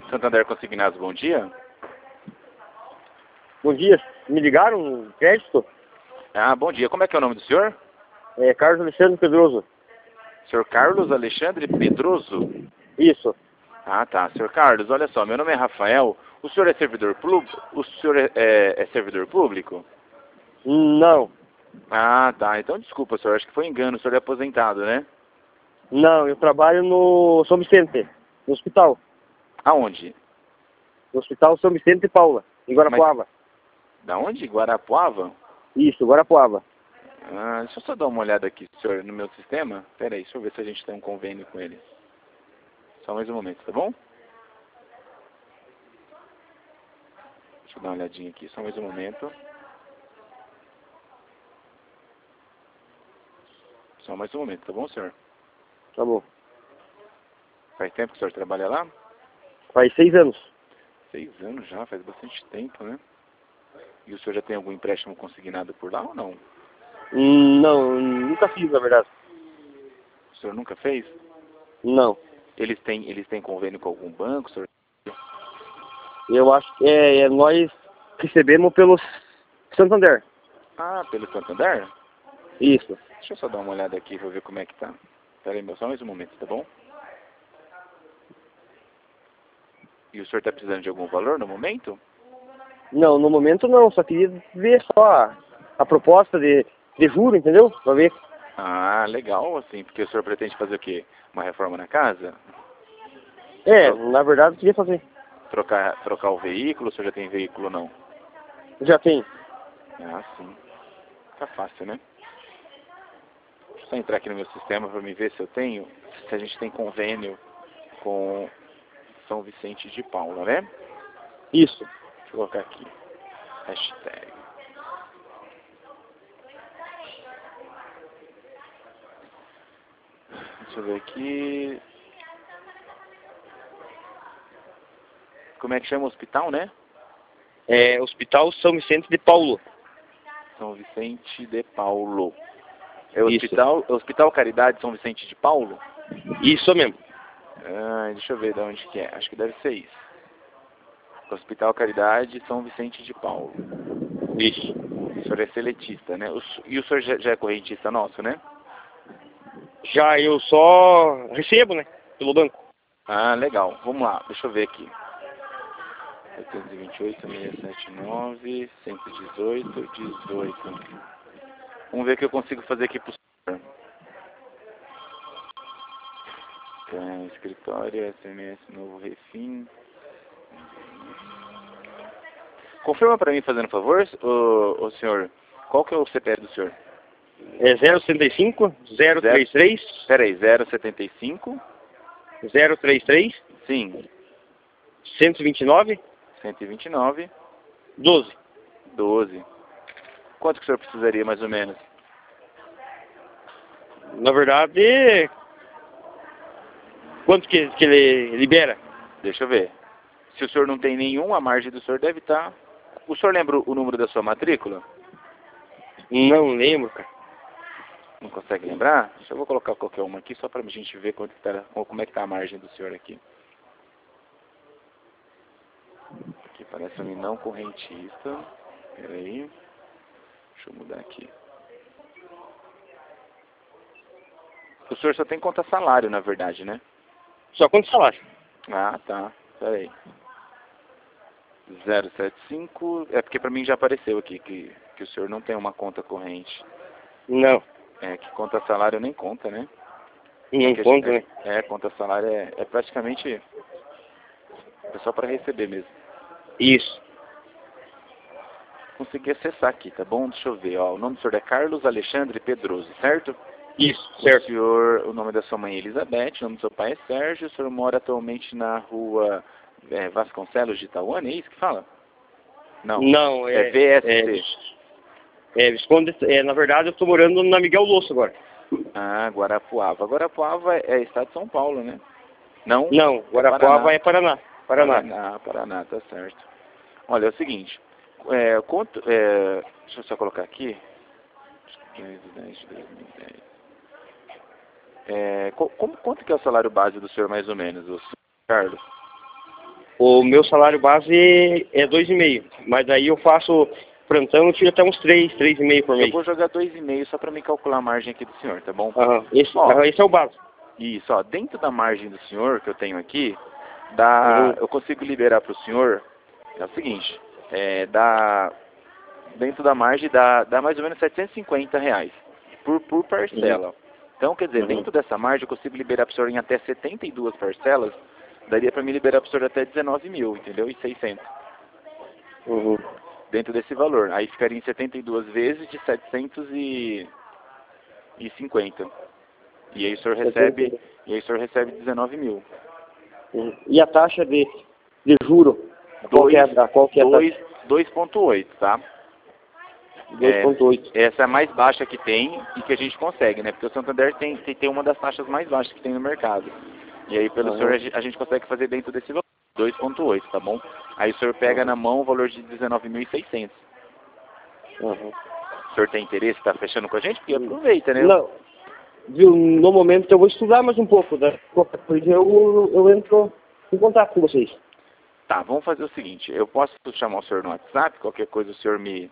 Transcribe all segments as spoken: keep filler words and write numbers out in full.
Santander Consignados, bom dia. Bom dia, me ligaram no crédito? Ah, bom dia. Como é que é o nome do senhor? É Carlos Alexandre Pedroso. senhor Carlos Alexandre Pedroso? Isso. Ah, tá. senhor Carlos, olha só, meu nome é Rafael. O senhor é servidor público? O senhor é, é, é servidor público? Não, Ah, tá. Então desculpa, senhor. Acho que foi engano. O senhor é aposentado, né? não, eu trabalho no São Vicente, no hospital. Aonde? No Hospital São Vicente de Paula, em Guarapuava. Da onde? Guarapuava? Isso, Guarapuava. Ah, deixa eu só dar uma olhada aqui, senhor, no meu sistema. Pera aí, deixa eu ver se a gente tem um convênio com ele. Só mais um momento, tá bom? Deixa eu dar uma olhadinha aqui, só mais um momento. Só mais um momento, tá bom, senhor? Tá bom. Faz tempo que o senhor trabalha lá? Faz seis anos. Seis anos já, faz bastante tempo, né? E o senhor já tem algum empréstimo consignado por lá ou não? Hum, Não, nunca fiz, na verdade. O senhor nunca fez? Não. Eles têm, eles têm convênio com algum banco, senhor? Eu acho que é, é nós recebemos pelo Santander. Ah, pelo Santander? Isso. Deixa eu só dar uma olhada aqui pra ver como é que tá. Pera aí, meu, só mais um momento, tá bom? E o senhor tá precisando de algum valor no momento? Não, no momento não, só queria ver só a, a proposta de, de juro, entendeu? Pra ver. Ah, legal, assim, porque o senhor pretende fazer o quê? Uma reforma na casa? É, Tro- na verdade eu queria fazer. Trocar, trocar o veículo? O senhor já tem veículo ou não? Já tem. Ah, sim. Tá fácil, né? Deixa eu só entrar aqui no meu sistema para me ver se eu tenho, se a gente tem convênio com São Vicente de Paula, né? Isso. Deixa eu colocar aqui. Hashtag. Deixa eu ver aqui. Como é que chama o hospital, né? É Hospital São Vicente de Paulo. São Vicente de Paulo. É o Isso. hospital, é o Hospital Caridade São Vicente de Paulo? Isso mesmo. Ah, deixa eu ver de onde que é. Acho que deve ser isso. Hospital Caridade São Vicente de Paulo. Isso. O senhor é seletista, né? O s- e o senhor já, já é correntista nosso, né? Já eu só recebo, né? Pelo banco. Ah, legal. Vamos lá. Deixa eu ver aqui. oitocentos e vinte e oito, seiscentos e setenta e nove, cento e dezoito, dezoito. Vamos ver o que eu consigo fazer aqui pro senhor. É, escritório, S M S, novo refim. Confirma para mim, fazendo favor, o, o senhor, qual que é o C P F do senhor? É zero setenta e cinco, zero trinta e três, Peraí, zero setenta e cinco? zero trinta e três, Sim, cento e vinte e nove, cento e vinte e nove, doze. doze. Quanto que o senhor precisaria, mais ou menos? Na verdade, quanto que, que ele libera? Deixa eu ver. Se o senhor não tem nenhum, a margem do senhor deve estar... O senhor lembra o número da sua matrícula? Não lembro, cara. Não consegue lembrar? Deixa eu vou colocar qualquer uma aqui, só para a gente ver quanto que tá, como é que está a margem do senhor aqui. Aqui parece-me não correntista. Peraí. Deixa eu mudar aqui. O senhor só tem conta salário, na verdade, né? Só quanto salário? Ah, tá. Peraí. zero sete cinco. É porque para mim já apareceu aqui que, que o senhor não tem uma conta corrente. Não, É, que conta salário nem conta, né? não Porque a conto, gente- né? É, conta salário é, é praticamente é só para receber mesmo. Isso. Consegui acessar aqui, tá bom? Deixa eu ver, ó. O nome do senhor é Carlos Alexandre Pedroso, certo? Isso, O certo. senhor, o nome da sua mãe é Elizabeth, o nome do seu pai é Sérgio, o senhor mora atualmente na rua é, Vasconcelos de Itaúana, é isso que fala? Não, Não, é é... V S É, C. é, Visconde, é, na verdade, eu tô morando na Miguel Losso agora. Ah, Guarapuava. Guarapuava é, é estado de São Paulo, né? Não? Não, Guarapuava é Paraná. Paraná. Paraná, Paraná, tá certo. Olha, é o seguinte, é, quanto, é, deixa eu só colocar aqui, quinze de dez de dois mil e dez. É, co- como, quanto que é o salário base do senhor, mais ou menos, o senhor Carlos? O meu salário base é dois e meio, mas daí eu faço plantão, eu tiro até uns três, três e meio por mês. Eu vou jogar dois e meio só para me calcular a margem aqui do senhor, tá bom? Aham, esse, Ó, aham, esse é o básico. Isso, ó, dentro da margem do senhor que eu tenho aqui, dá, Uhum. eu consigo liberar para o senhor, é o seguinte, é, dá, dentro da margem dá, dá mais ou menos setecentos e cinquenta reais por, por parcela. Uhum. Então, quer dizer, Uhum. dentro dessa margem eu consigo liberar para o senhor em até setenta e duas parcelas, daria para me liberar para o senhor até dezenove mil, entendeu? E seiscentos. Uhum. Dentro desse valor. Aí ficaria em setenta e duas vezes de setecentos e cinquenta. E aí o senhor recebe, e aí o senhor recebe dezenove mil. Uhum. E a taxa de, de juro? Qual que é a, qual que é a taxa? dois vírgula oito, tá? dois vírgula oito. É, essa é a mais baixa que tem e que a gente consegue, né? Porque o Santander tem, tem, tem uma das taxas mais baixas que tem no mercado. E aí pelo Uhum. senhor a gente, a gente consegue fazer dentro desse valor, dois vírgula oito, tá bom? Aí o senhor pega Uhum. na mão o valor de dezenove mil e seiscentos. Uhum. O senhor tem interesse, tá fechando com a gente? Porque aproveita, né? Não, viu, no momento eu vou estudar mais um pouco, né? Qualquer coisa eu, eu entro em contato com vocês. Tá, vamos fazer o seguinte, eu posso chamar o senhor no WhatsApp, qualquer coisa o senhor me...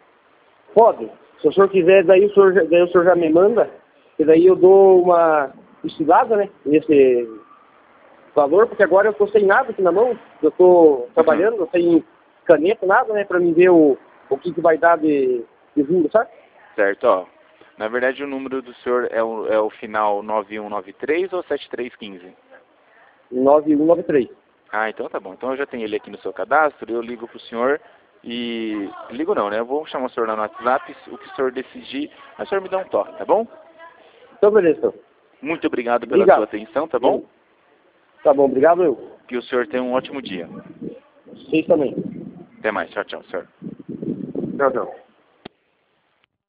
Pode. Se o senhor quiser, daí o senhor, daí o senhor já me manda, e daí eu dou uma estudada, né, nesse valor, porque agora eu tô sem nada aqui na mão, eu tô trabalhando, eu sem caneta, nada, né, pra mim ver o, o que, que vai dar de, de juros, sabe? Certo, ó. Na verdade o número do senhor é o, é o final nove um nove três ou sete três um cinco? nove um nove três. Ah, então tá bom. Então eu já tenho ele aqui no seu cadastro, eu ligo pro senhor e... Ligo não, né? Eu vou chamar o senhor lá no WhatsApp, o que o senhor decidir, aí o senhor me dá um toque, tá bom? Então, beleza, então. Muito obrigado pela Obrigado. sua atenção, tá bom? Tá bom, obrigado eu. Que o senhor tenha um ótimo dia. Vocês também. Até mais. Tchau, tchau, senhor. Tchau, tchau.